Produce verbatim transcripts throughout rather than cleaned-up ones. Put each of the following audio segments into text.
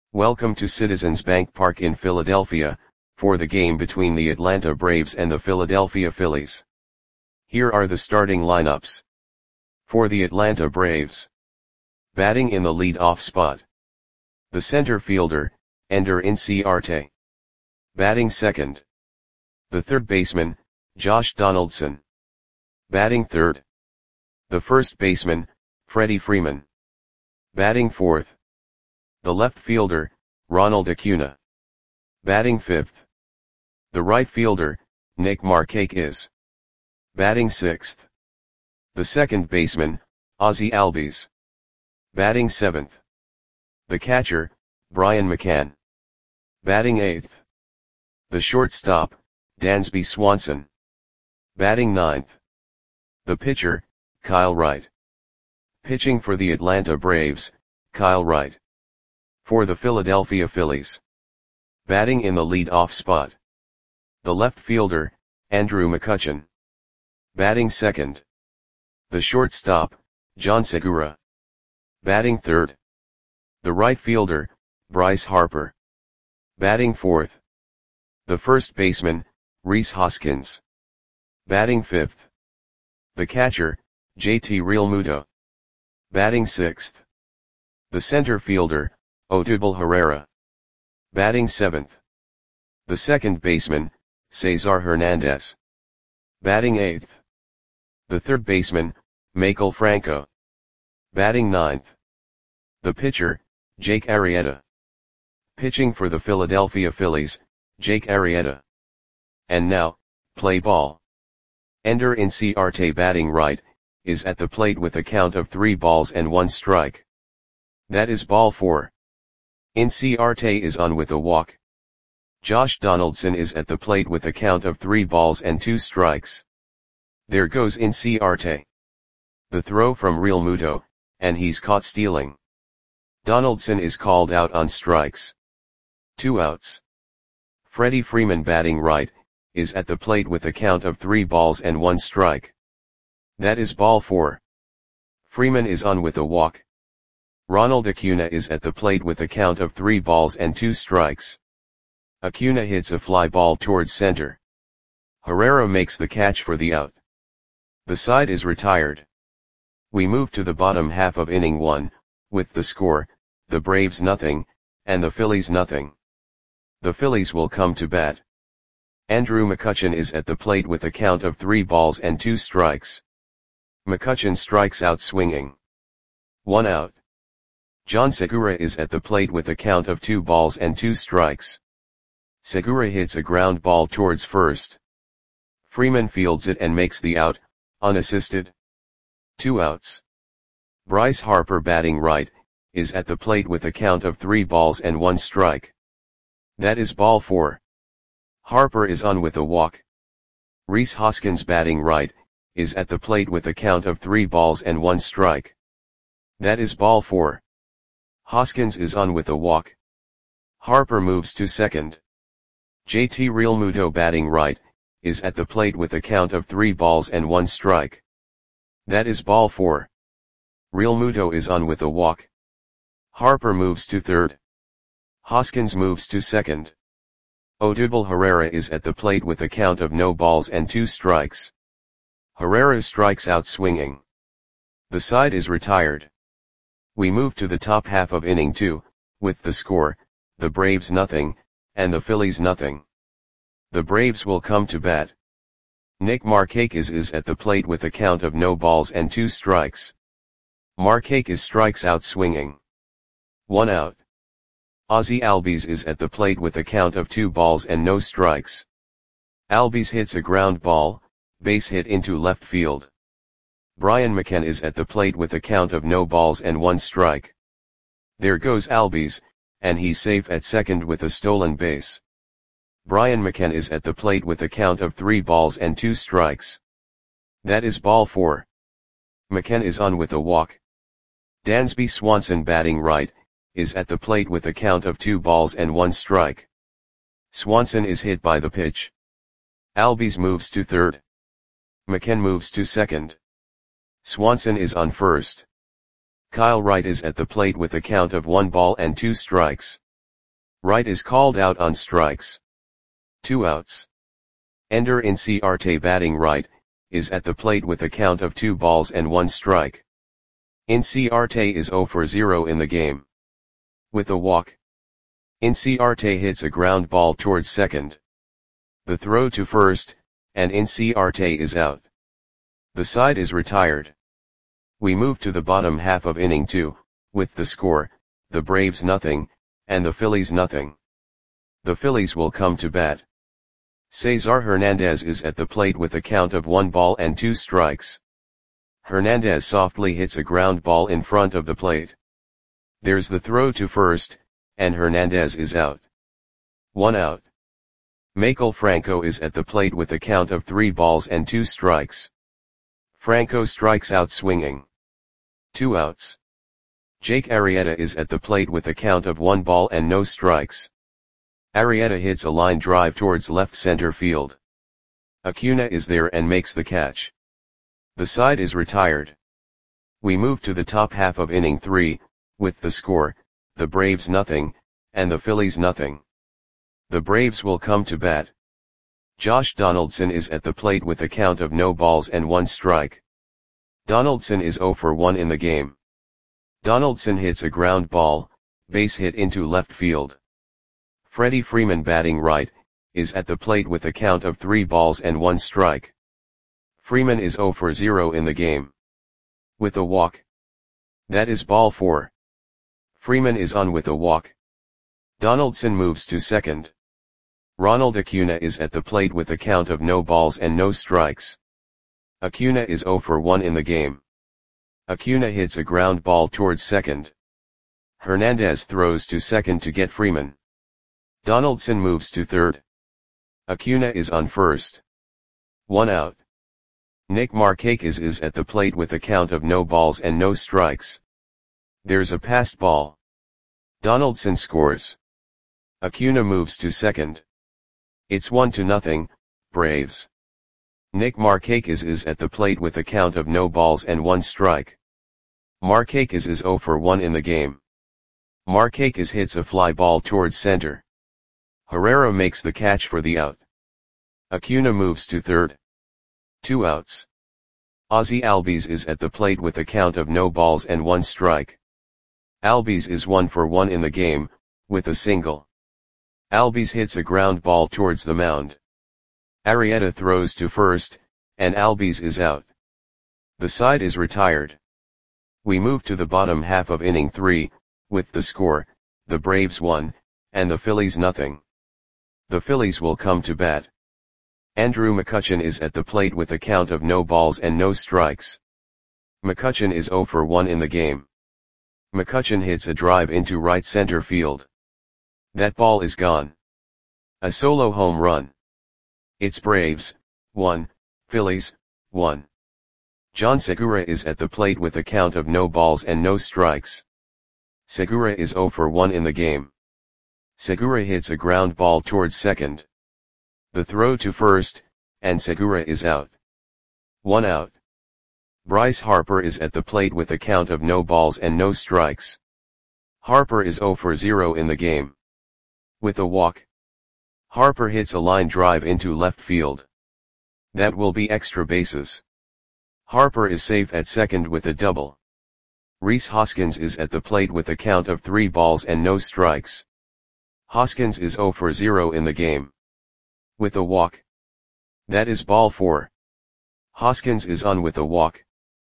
Welcome to Citizens Bank Park in Philadelphia, for the game between the Atlanta Braves and the Philadelphia Phillies. Here are the starting lineups. For the Atlanta Braves. Batting in the lead-off spot. The center fielder, Ender Inciarte. Batting second. The third baseman, Josh Donaldson. Batting third. The first baseman, Freddie Freeman. Batting fourth. The left fielder, Ronald Acuna. Batting fifth. The right fielder, Nick Markakis. Batting sixth. The second baseman, Ozzie Albies. Batting seventh. The catcher, Brian McCann. Batting eighth. The shortstop, Dansby Swanson. Batting ninth. The pitcher, Kyle Wright. Pitching for the Atlanta Braves, Kyle Wright. For the Philadelphia Phillies. Batting in the lead-off spot. The left fielder, Andrew McCutchen. Batting second. The shortstop, John Segura. Batting third. The right fielder, Bryce Harper. Batting fourth. The first baseman, Rhys Hoskins. Batting fifth. The catcher, J T Realmuto. Batting sixth. The center fielder, Odubel Herrera. Batting seventh. The second baseman, Cesar Hernandez. Batting eighth. The third baseman, Maikel Franco. Batting ninth. The pitcher, Jake Arrieta. Pitching for the Philadelphia Phillies, Jake Arrieta. And now, play ball. Ender Inciarte batting right, is at the plate with a count of three balls and one strike. That is ball four. Inciarte is on with a walk. Josh Donaldson is at the plate with a count of three balls and two strikes. There goes Inciarte. The throw from Realmuto, and he's caught stealing. Donaldson is called out on strikes. Two outs. Freddie Freeman batting right, is at the plate with a count of three balls and one strike. That is ball four. Freeman is on with a walk. Ronald Acuna is at the plate with a count of three balls and two strikes. Acuna hits a fly ball towards center. Herrera makes the catch for the out. The side is retired. We move to the bottom half of inning one, with the score, the Braves nothing, and the Phillies nothing. The Phillies will come to bat. Andrew McCutchen is at the plate with a count of three balls and two strikes. McCutchen strikes out swinging. One out. John Segura is at the plate with a count of two balls and two strikes. Segura hits a ground ball towards first. Freeman fields it and makes the out, unassisted. Two outs. Bryce Harper batting right, is at the plate with a count of three balls and one strike. That is ball four. Harper is on with a walk. Rhys Hoskins batting right, is at the plate with a count of three balls and one strike. That is ball four. Hoskins is on with a walk. Harper moves to second. J T Realmuto batting right, is at the plate with a count of three balls and one strike. That is ball four. Realmuto is on with a walk. Harper moves to third. Hoskins moves to second. Odubel Herrera is at the plate with a count of no balls and two strikes. Herrera strikes out swinging. The side is retired. We move to the top half of inning two, with the score, the Braves nothing, and the Phillies nothing. The Braves will come to bat. Nick Markakis is at the plate with a count of no balls and two strikes. Markakis strikes out swinging. One out. Ozzie Albies is at the plate with a count of two balls and no strikes. Albies hits a ground ball, base hit into left field. Brian McCann is at the plate with a count of no balls and one strike. There goes Albies, and he's safe at second with a stolen base. Brian McCann is at the plate with a count of three balls and two strikes. That is ball four. McCann is on with a walk. Dansby Swanson batting right, is at the plate with a count of two balls and one strike. Swanson is hit by the pitch. Albies moves to third. McCann moves to second. Swanson is on first. Kyle Wright is at the plate with a count of one ball and two strikes. Wright is called out on strikes. Two outs. Ender Inciarte batting right, is at the plate with a count of two balls and one strike. Inciarte is zero for zero in the game. With a walk. Inciarte hits a ground ball towards second. The throw to first, and Inciarte is out. The side is retired. We move to the bottom half of inning two, with the score, the Braves nothing, and the Phillies nothing. The Phillies will come to bat. Cesar Hernandez is at the plate with a count of one ball and two strikes. Hernandez softly hits a ground ball in front of the plate. There's the throw to first, and Hernandez is out. One out. Maikel Franco is at the plate with a count of three balls and two strikes. Franco strikes out swinging. Two outs. Jake Arrieta is at the plate with a count of one ball and no strikes. Arrieta hits a line drive towards left center field. Acuna is there and makes the catch. The side is retired. We move to the top half of inning three, with the score, the Braves nothing, and the Phillies nothing. The Braves will come to bat. Josh Donaldson is at the plate with a count of no balls and one strike. Donaldson is zero for one in the game. Donaldson hits a ground ball, base hit into left field. Freddie Freeman batting right, is at the plate with a count of three balls and one strike. Freeman is zero for zero in the game. With a walk. That is ball four. Freeman is on with a walk. Donaldson moves to second. Ronald Acuna is at the plate with a count of no balls and no strikes. Acuna is zero for one in the game. Acuna hits a ground ball towards second. Hernandez throws to second to get Freeman. Donaldson moves to third. Acuna is on first. One out. Nick Markakis is at the plate with a count of no balls and no strikes. There's a passed ball. Donaldson scores. Acuna moves to second. It's one to nothing, Braves. Nick Markakis is at the plate with a count of no balls and one strike. Markakis is zero for one in the game. Markakis hits a fly ball towards center. Herrera makes the catch for the out. Acuna moves to third. Two outs. Ozzie Albies is at the plate with a count of no balls and one strike. Albies is one for one in the game, with a single. Albies hits a ground ball towards the mound. Arrieta throws to first, and Albies is out. The side is retired. We move to the bottom half of inning three, with the score, the Braves one, and the Phillies nothing. The Phillies will come to bat. Andrew McCutchen is at the plate with a count of no balls and no strikes. McCutchen is zero for one in the game. McCutchen hits a drive into right center field. That ball is gone. A solo home run. It's Braves, one, Phillies, one. John Segura is at the plate with a count of no balls and no strikes. Segura is zero for one in the game. Segura hits a ground ball towards second. The throw to first, and Segura is out. One out. Bryce Harper is at the plate with a count of no balls and no strikes. Harper is zero for zero in the game. With a walk. Harper hits a line drive into left field. That will be extra bases. Harper is safe at second with a double. Rhys Hoskins is at the plate with a count of three balls and no strikes. Hoskins is zero for zero in the game. With a walk. That is ball four. Hoskins is on with a walk.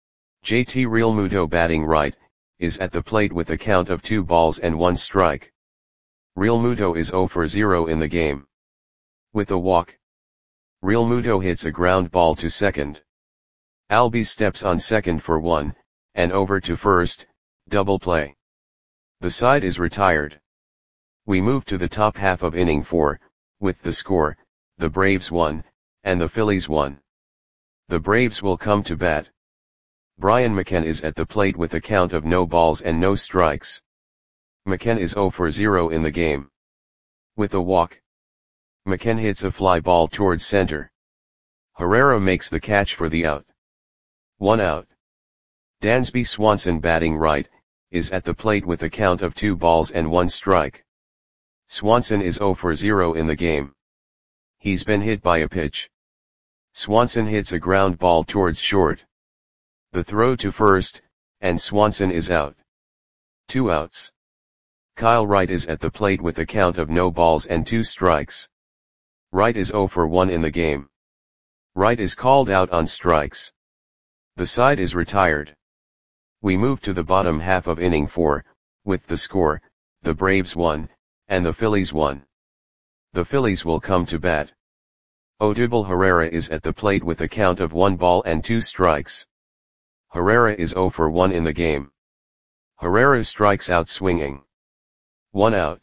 J T Realmuto batting right, is at the plate with a count of two balls and one strike. Realmuto is zero for zero in the game. With a walk. Realmuto hits a ground ball to second. Albies steps on second for one, and over to first, double play. The side is retired. We move to the top half of inning four, with the score, the Braves one, and the Phillies one. The Braves will come to bat. Brian McCann is at the plate with a count of no balls and no strikes. McCann is zero for zero in the game. With a walk. McCann hits a fly ball towards center. Herrera makes the catch for the out. One out. Dansby Swanson batting right, is at the plate with a count of two balls and one strike. Swanson is zero for zero in the game. He's been hit by a pitch. Swanson hits a ground ball towards short. The throw to first, and Swanson is out. Two outs. Kyle Wright is at the plate with a count of no balls and two strikes. Wright is zero for one in the game. Wright is called out on strikes. The side is retired. We move to the bottom half of inning four, with the score, the Braves won, and the Phillies won. The Phillies will come to bat. Odubel Herrera is at the plate with a count of one ball and two strikes. Herrera is zero for one in the game. Herrera strikes out swinging. One out.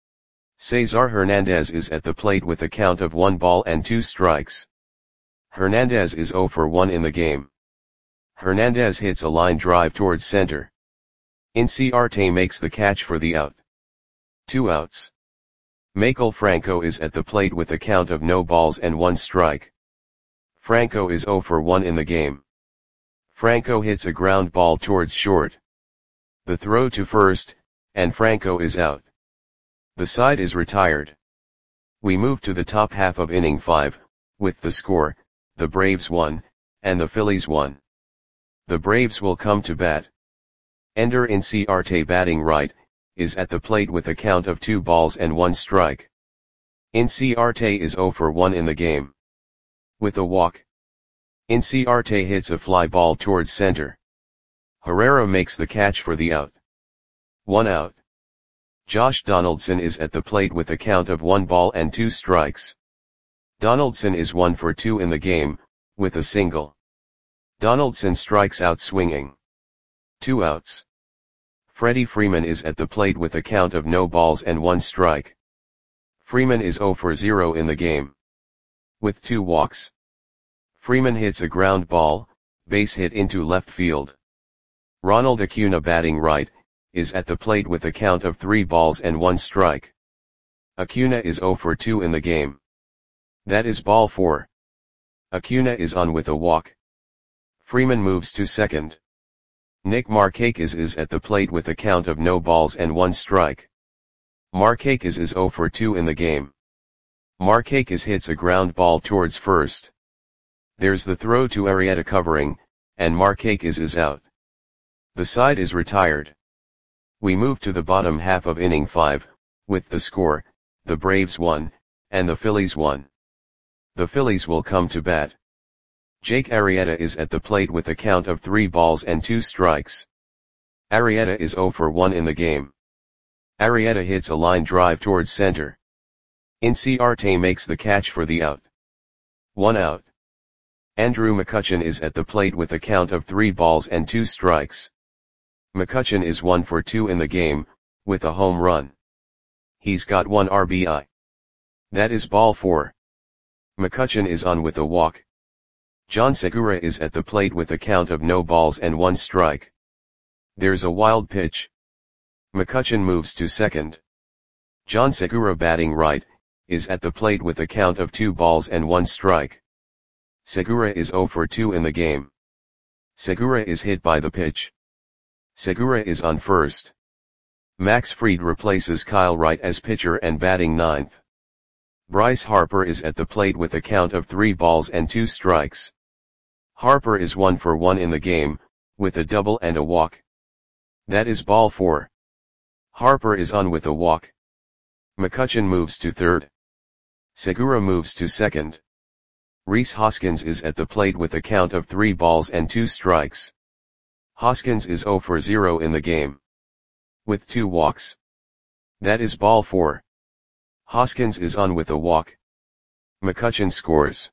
Cesar Hernandez is at the plate with a count of one ball and two strikes. Hernandez is zero for one in the game. Hernandez hits a line drive towards center. Inciarte makes the catch for the out. Two outs. Maikel Franco is at the plate with a count of no balls and one strike. Franco is zero for one in the game. Franco hits a ground ball towards short. The throw to first, and Franco is out. The side is retired. We move to the top half of inning five, with the score, the Braves won, and the Phillies won. The Braves will come to bat. Ender Inciarte, batting right, is at the plate with a count of two balls and one strike. Inciarte is zero for one in the game. With a walk. Inciarte hits a fly ball towards center. Herrera makes the catch for the out. One out. Josh Donaldson is at the plate with a count of one ball and two strikes. Donaldson is one for two in the game, with a single. Donaldson strikes out swinging. Two outs. Freddie Freeman is at the plate with a count of no balls and one strike. Freeman is zero for zero in the game. With two walks. Freeman hits a ground ball, base hit into left field. Ronald Acuna, batting right, is at the plate with a count of three balls and one strike. Acuna is zero for two in the game. That is ball four. Acuna is on with a walk. Freeman moves to second. Nick Markakis is at the plate with a count of no balls and one strike. Markakis is zero for two in the game. Markakis hits a ground ball towards first. There's the throw to Arrieta covering, and Markakis is out. The side is retired. We move to the bottom half of inning five, with the score, the Braves won, and the Phillies won. The Phillies will come to bat. Jake Arrieta is at the plate with a count of three balls and two strikes. Arrieta is zero for one in the game. Arrieta hits a line drive towards center. Inciarte makes the catch for the out. One out. Andrew McCutchen is at the plate with a count of three balls and two strikes. McCutchen is one for two in the game, with a home run. He's got one R B I. That is ball four. McCutchen is on with a walk. John Segura is at the plate with a count of no balls and one strike. There's a wild pitch. McCutchen moves to second. John Segura, batting right, is at the plate with a count of two balls and one strike. Segura is zero for two in the game. Segura is hit by the pitch. Segura is on first. Max Fried replaces Kyle Wright as pitcher and batting ninth. Bryce Harper is at the plate with a count of three balls and two strikes. Harper is one for one in the game, with a double and a walk. That is ball four. Harper is on with a walk. McCutchen moves to third. Segura moves to second. Rhys Hoskins is at the plate with a count of three balls and two strikes. Hoskins is zero for zero in the game. With two walks. That is ball four. Hoskins is on with a walk. McCutchen scores.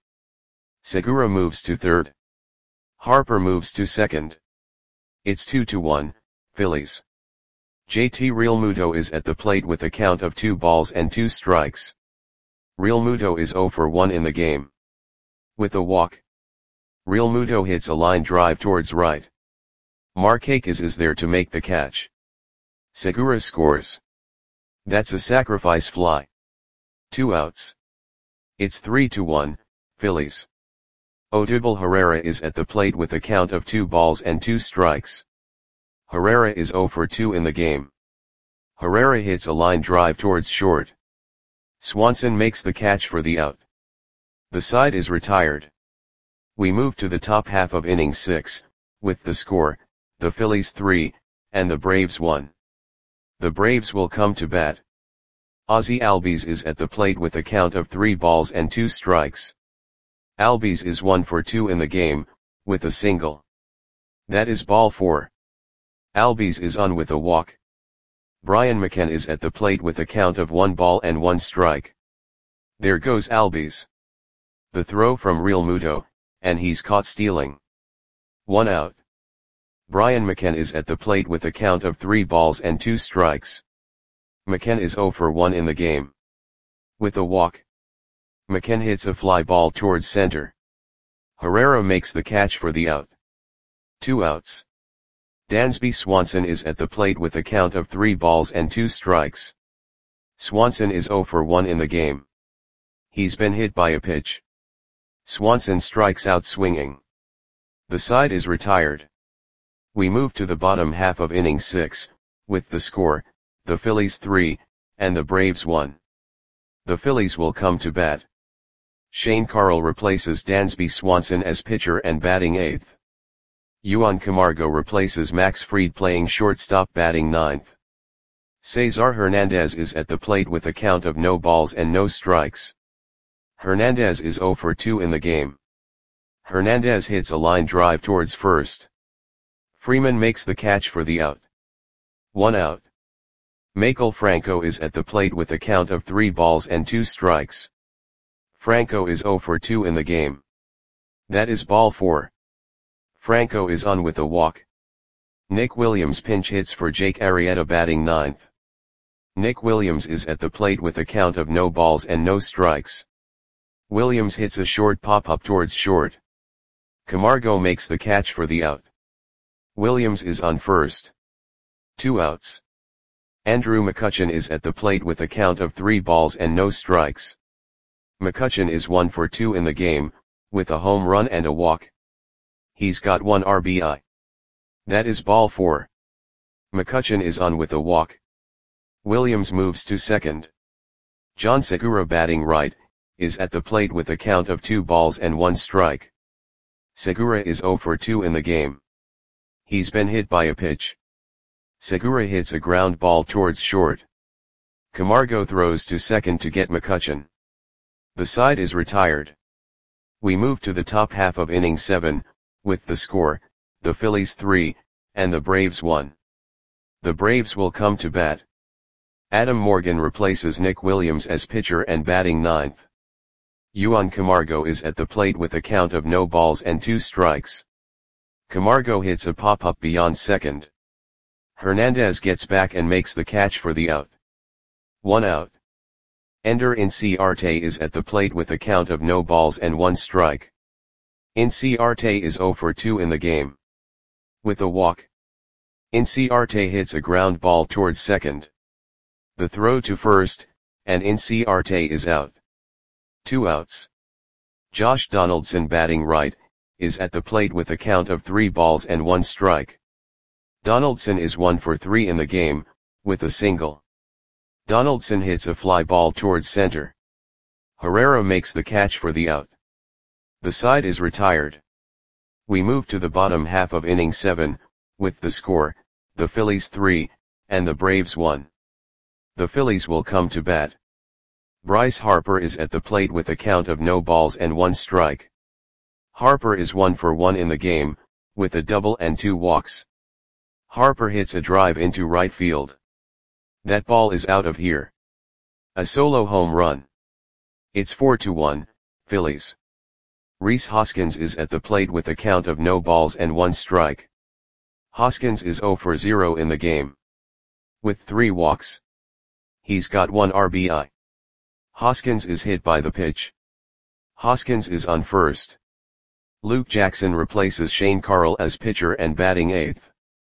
Segura moves to third. Harper moves to second. It's two to one, Phillies. J T Realmuto is at the plate with a count of two balls and two strikes. Realmuto is zero for one in the game. With a walk. Realmuto hits a line drive towards right. Markakis is there to make the catch. Segura scores. That's a sacrifice fly. Two outs. It's three to one, Phillies. Odubel Herrera is at the plate with a count of two balls and two strikes. Herrera is zero for two in the game. Herrera hits a line drive towards short. Swanson makes the catch for the out. The side is retired. We move to the top half of innings six, with the score, the Phillies three, and the Braves one. The Braves will come to bat. Ozzie Albies is at the plate with a count of three balls and two strikes. Albies is one for two in the game, with a single. That is ball four. Albies is on with a walk. Brian McCann is at the plate with a count of one ball and one strike. There goes Albies. The throw from Real Muto, and he's caught stealing. One out. Brian McCann is at the plate with a count of three balls and two strikes. McCann is zero for one in the game. With a walk. McCann hits a fly ball towards center. Herrera makes the catch for the out. Two outs. Dansby Swanson is at the plate with a count of three balls and two strikes. Swanson is zero for one in the game. He's been hit by a pitch. Swanson strikes out swinging. The side is retired. We move to the bottom half of inning six, with the score, the Phillies three, and the Braves one. The Phillies will come to bat. Shane Carroll replaces Dansby Swanson as pitcher and batting eighth. Juan Camargo replaces Max Fried playing shortstop batting ninth. Cesar Hernandez is at the plate with a count of no balls and no strikes. Hernandez is zero for two in the game. Hernandez hits a line drive towards first. Freeman makes the catch for the out. One out. Maikel Franco is at the plate with a count of three balls and two strikes. Franco is zero for two in the game. That is ball four. Franco is on with a walk. Nick Williams pinch hits for Jake Arrieta batting ninth. Nick Williams is at the plate with a count of no balls and no strikes. Williams hits a short pop-up towards short. Camargo makes the catch for the out. Williams is on first. Two outs. Andrew McCutchen is at the plate with a count of three balls and no strikes. McCutchen is one for two in the game, with a home run and a walk. He's got one R B I. That is ball four. McCutchen is on with a walk. Williams moves to second. John Segura batting right, is at the plate with a count of two balls and one strike. Segura is zero for two in the game. He's been hit by a pitch. Segura hits a ground ball towards short. Camargo throws to second to get McCutchen. The side is retired. We move to the top half of inning seven, with the score, the Phillies three, and the Braves one. The Braves will come to bat. Adam Morgan replaces Nick Williams as pitcher and batting ninth. Juan Camargo is at the plate with a count of no balls and two strikes. Camargo hits a pop-up beyond second. Hernandez gets back and makes the catch for the out. One out. Ender Inciarte is at the plate with a count of no balls and one strike. Inciarte is zero for two in the game. With a walk. Inciarte hits a ground ball towards second. The throw to first, and Inciarte is out. Two outs. Josh Donaldson batting right, is at the plate with a count of three balls and one strike. Donaldson is one for three in the game, with a single. Donaldson hits a fly ball towards center. Herrera makes the catch for the out. The side is retired. We move to the bottom half of inning seven, with the score, the Phillies three, and the Braves one. The Phillies will come to bat. Bryce Harper is at the plate with a count of no balls and one strike. Harper is one for one in the game, with a double and two walks. Harper hits a drive into right field. That ball is out of here. A solo home run. It's four to one, Phillies. Rhys Hoskins is at the plate with a count of no balls and one strike. Hoskins is zero for zero in the game. With three walks. He's got one R B I. Hoskins is hit by the pitch. Hoskins is on first. Luke Jackson replaces Shane Carroll as pitcher and batting eighth.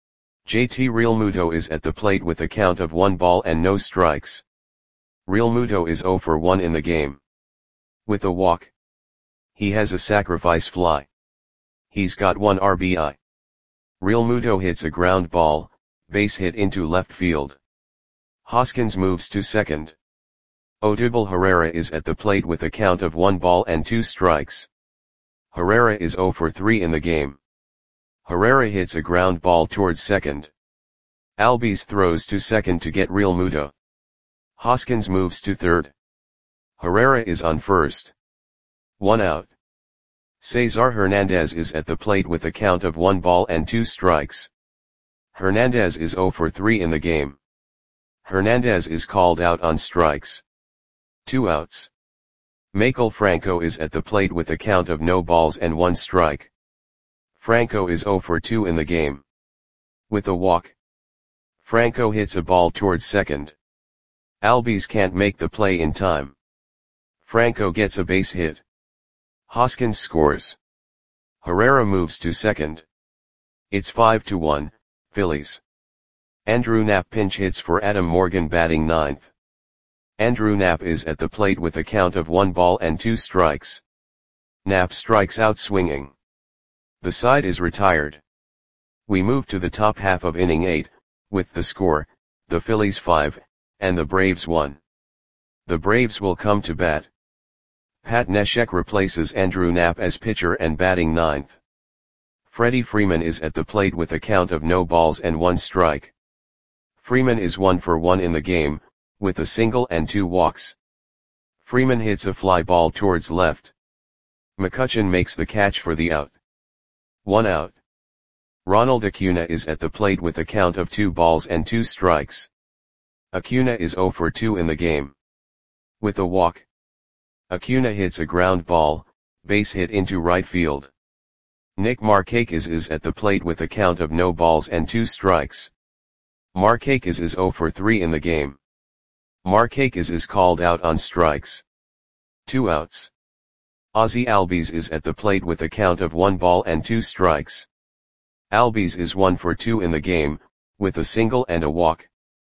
J T Realmuto is at the plate with a count of one ball and no strikes. Realmuto is zero for one in the game. With a walk. He has a sacrifice fly. He's got one R B I. Realmuto hits a ground ball, base hit into left field. Hoskins moves to second. Odubel Herrera is at the plate with a count of one ball and two strikes. Herrera is zero for three in the game. Herrera hits a ground ball towards second. Albies throws to second to get Real Muto. Hoskins moves to third. Herrera is on first. One out. Cesar Hernandez is at the plate with a count of one ball and two strikes. Hernandez is zero for three in the game. Hernandez is called out on strikes. Two outs. Maikel Franco is at the plate with a count of no balls and one strike. Franco is zero for two in the game. With a walk. Franco hits a ball towards second. Albies can't make the play in time. Franco gets a base hit. Hoskins scores. Herrera moves to second. It's five to one, Phillies. Andrew Knapp pinch hits for Adam Morgan batting ninth. Andrew Knapp is at the plate with a count of one ball and two strikes. Knapp strikes out swinging. The side is retired. We move to the top half of inning eight, with the score, the Phillies five, and the Braves one. The Braves will come to bat. Pat Neshek replaces Andrew Knapp as pitcher and batting ninth. Freddie Freeman is at the plate with a count of no balls and one strike. Freeman is one for one in the game, with a single and two walks. Freeman hits a fly ball towards left. McCutchen makes the catch for the out. One out. Ronald Acuna is at the plate with a count of two balls and two strikes. Acuna is zero for two in the game. With a walk. Acuna hits a ground ball, base hit into right field. Nick Markakis is at the plate with a count of no balls and two strikes. Markakis is zero for three in the game. Markakis is called out on strikes. Two outs. Ozzie Albies is at the plate with a count of one ball and two strikes. Albies is one for two in the game, with a single and a walk.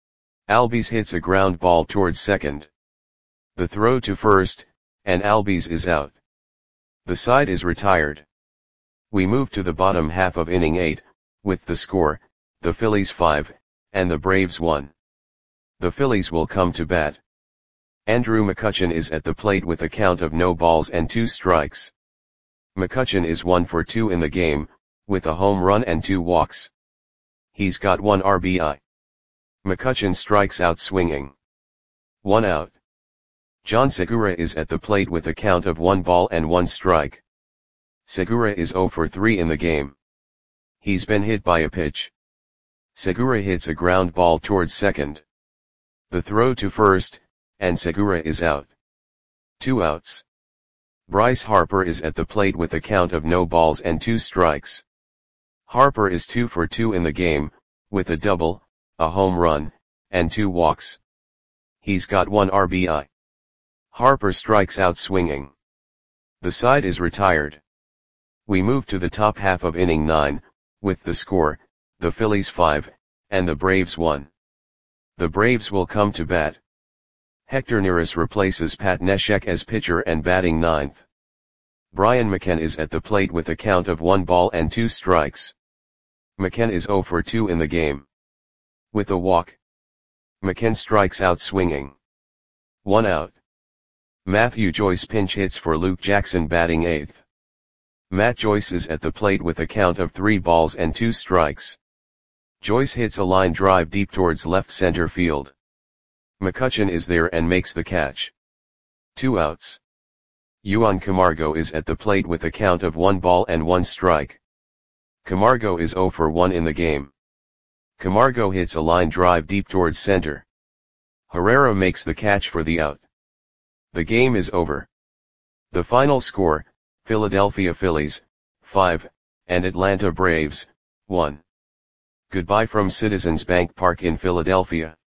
Albies hits a ground ball towards second. The throw to first, and Albies is out. The side is retired. We move to the bottom half of inning eight, with the score, the Phillies five, and the Braves one. The Phillies will come to bat. Andrew McCutchen is at the plate with a count of no balls and two strikes. McCutchen is one for two in the game, with a home run and two walks. He's got one R B I. McCutchen strikes out swinging. One out. John Segura is at the plate with a count of one ball and one strike. Segura is zero for three in the game. He's been hit by a pitch. Segura hits a ground ball towards second. The throw to first, and Segura is out. Two outs. Bryce Harper is at the plate with a count of no balls and two strikes. Harper is two for two in the game, with a double, a home run, and two walks. He's got one R B I. Harper strikes out swinging. The side is retired. We move to the top half of inning nine, with the score, the Phillies five, and the Braves one. The Braves will come to bat. Hector Neris replaces Pat Neshek as pitcher and batting ninth. Brian McCann is at the plate with a count of one ball and two strikes. McCann is zero for two in the game. With a walk. McCann strikes out swinging. One out. Matthew Joyce pinch hits for Luke Jackson batting eighth. Matt Joyce is at the plate with a count of three balls and two strikes. Joyce hits a line drive deep towards left center field. McCutchen is there and makes the catch. Two outs. Juan Camargo is at the plate with a count of one ball and one strike. Camargo is zero for one in the game. Camargo hits a line drive deep towards center. Herrera makes the catch for the out. The game is over. The final score, Philadelphia Phillies, five, and Atlanta Braves, one. Goodbye from Citizens Bank Park in Philadelphia.